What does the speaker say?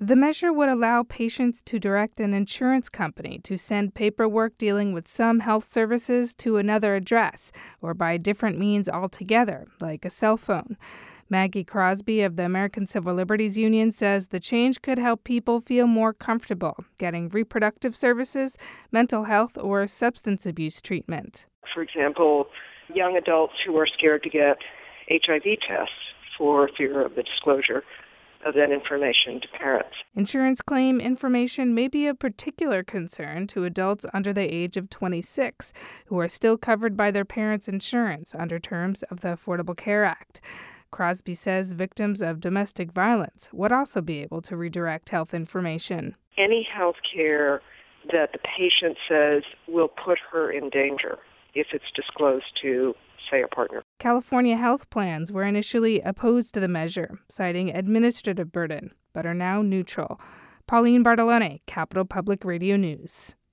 The measure would allow patients to direct an insurance company to send paperwork dealing with some health services to another address or by different means altogether, like a cell phone. Maggie Crosby of the American Civil Liberties Union says the change could help people feel more comfortable getting reproductive services, mental health, or substance abuse treatment. For example, young adults who are scared to get HIV tests for fear of the disclosure of that information to parents. Insurance claim information may be of particular concern to adults under the age of 26 who are still covered by their parents' insurance under terms of the Affordable Care Act. Crosby says victims of domestic violence would also be able to redirect health information. Any health care that the patient says will put her in danger if it's disclosed to, say, a partner. California health plans were initially opposed to the measure, citing administrative burden, but are now neutral. Pauline Bartolone, Capital Public Radio News.